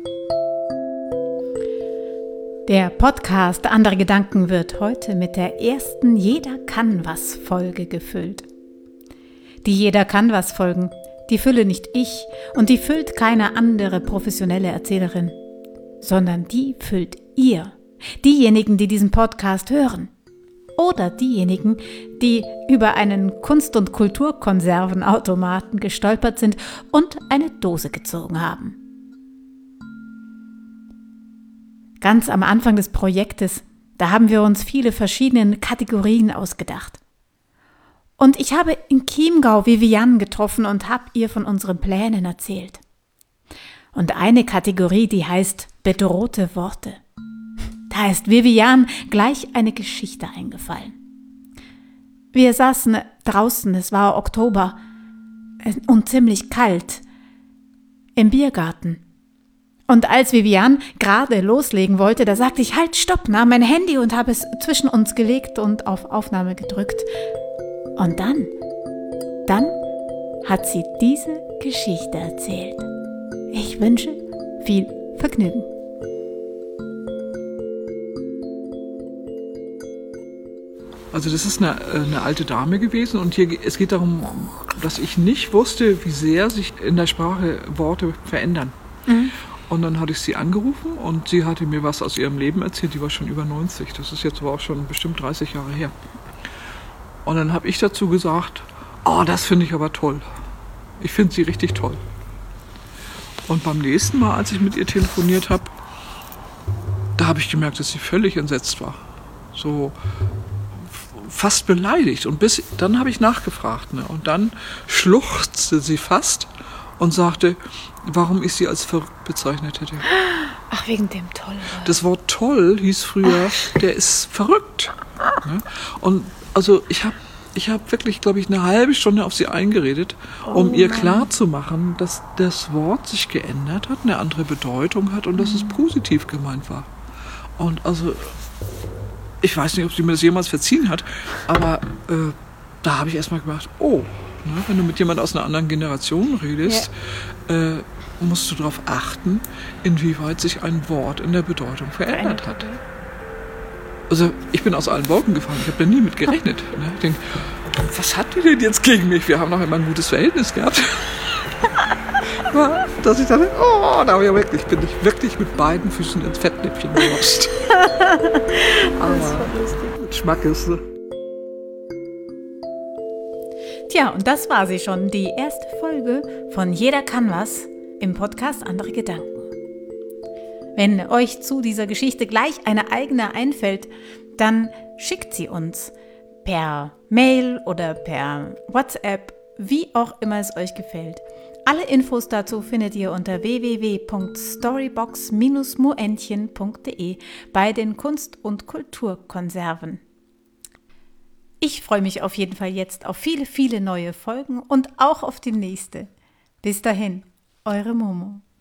Der Podcast Andere Gedanken wird heute mit der ersten Jeder kann was Folge gefüllt. Die Jeder kann was Folgen, die fülle nicht ich und die füllt keine andere professionelle Erzählerin, sondern die füllt ihr, diejenigen, die diesen Podcast hören. Oder diejenigen, die über einen Kunst- und Kulturkonservenautomaten gestolpert sind und eine Dose gezogen haben. Ganz am Anfang des Projektes, da haben wir uns viele verschiedene Kategorien ausgedacht. Und ich habe in Chiemgau Vivian getroffen und habe ihr von unseren Plänen erzählt. Und eine Kategorie, die heißt bedrohte Worte. Da ist Vivian gleich eine Geschichte eingefallen. Wir saßen draußen, es war Oktober und ziemlich kalt, im Biergarten. Und als Vivian gerade loslegen wollte, da sagte ich, halt, stopp, nahm mein Handy und habe es zwischen uns gelegt und auf Aufnahme gedrückt. Und dann hat sie diese Geschichte erzählt. Ich wünsche viel Vergnügen. Also das ist eine alte Dame gewesen und es geht darum, dass ich nicht wusste, wie sehr sich in der Sprache Worte verändern. Mhm. Und dann hatte ich sie angerufen und sie hatte mir was aus ihrem Leben erzählt, die war schon über 90, das ist jetzt aber auch schon bestimmt 30 Jahre her. Und dann habe ich dazu gesagt, das finde ich aber toll. Ich finde sie richtig toll. Und beim nächsten Mal, als ich mit ihr telefoniert habe, da habe ich gemerkt, dass sie völlig entsetzt war. So fast beleidigt. Und dann habe ich nachgefragt. Ne? Und dann schluchzte sie fast und sagte, warum ich sie als verrückt bezeichnet hätte. Ach, wegen dem toll. Das Wort toll hieß früher, der ist verrückt. Ne? Und also ich habe wirklich, glaube ich, eine halbe Stunde auf sie eingeredet, um ihr klarzumachen, dass das Wort sich geändert hat, eine andere Bedeutung hat und dass es positiv gemeint war. Und also, ich weiß nicht, ob sie mir das jemals verziehen hat, aber da habe ich erstmal gedacht, wenn du mit jemand aus einer anderen Generation redest, musst du darauf achten, inwieweit sich ein Wort in der Bedeutung verändert hat. Also ich bin aus allen Wolken gefallen, ich habe da nie mit gerechnet. Ne? Ich denke, was hat die denn jetzt gegen mich? Wir haben noch immer ein gutes Verhältnis gehabt. Dass ich dachte, bin ich wirklich mit beiden Füßen ins Fettnäpfchen gerutscht. Aber Schmack ist. Tja, und das war sie schon, die erste Folge von Jeder kann was im Podcast Andere Gedanken. Wenn euch zu dieser Geschichte gleich eine eigene einfällt, dann schickt sie uns per Mail oder per WhatsApp, wie auch immer es euch gefällt. Alle Infos dazu findet ihr unter www.storybox-moentchen.de bei den Kunst- und Kulturkonserven. Ich freue mich auf jeden Fall jetzt auf viele, viele neue Folgen und auch auf die nächste. Bis dahin, eure Momo.